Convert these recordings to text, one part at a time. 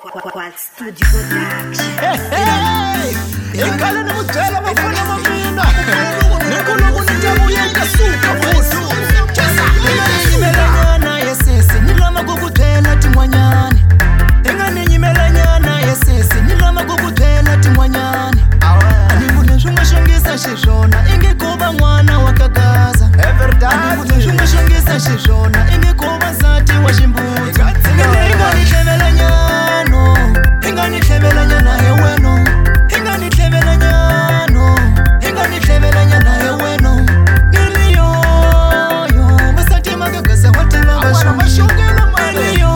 Qual Studio Production. Ingane nemutshela bafana bamina Nkulunkulu nitabuye kasuka futhi Ngimelanyana yesisi nilama kukuthela timwanyane Ingane ngimelanyana yesisi nilama kukuthela timwanyane Aningune shungashongisa shishona ingekuba mwana wakagaza Aningune shungashongisa shishona ingekuba zati wa shimbuzi Ingane hlebelanyano Ingane hlebelanyana yeweno Ingane hlebelanyano Ingane hlebelanyana yeweno Niliyo basati magagaza watima basho mashongela maliyo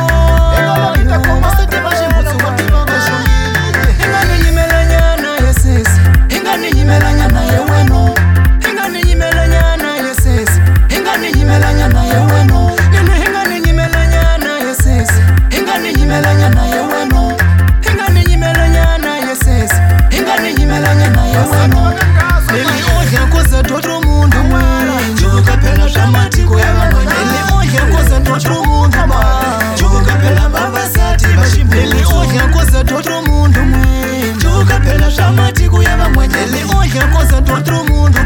basati bashimbuzi watima basho Ingane nyimelanyana yesisi Ingane nyimelanyana yeweno Ingane nyimelanyana yesisi Ingane nyimelanyana yeweno Ingane nyimelanyana yesisi Ingane nyimelanyana yeweno Ingane nyimelanyana yesisi Ingane nyimelanyana yeweno Niliodya koza toto mundu Njuka phela dramatiko yabamwe Niliodya koza toto mundu Njuka phela babasati bashimbuzi Niliodya koza toto mundu Njuka phela dramatiko yabamwe Niliodya koza toto mundu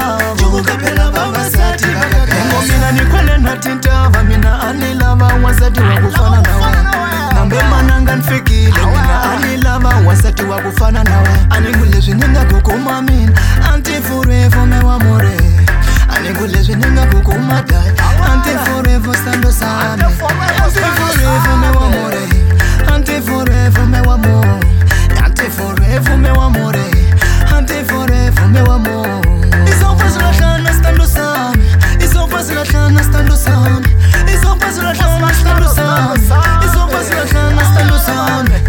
Njuka phela babasati bakaganga Mina nikwele natintava mina anilava wasati wakufana nawe Nambe mananga nfikile mina anilava wasati wakufana nawe Aningulezwi ningakukuma mina Anti forever mewa more Aningulezwi ningakukuma dai Anti forever stando same Anti forever mewa more Anti forever mewa more Anti forever mewa more Anti forever mewa more Izopazulahlana stando same Izopazulahlana stando same Izopazulahlana stando same Izopazulahlana stando same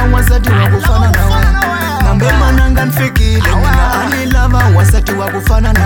Wakufana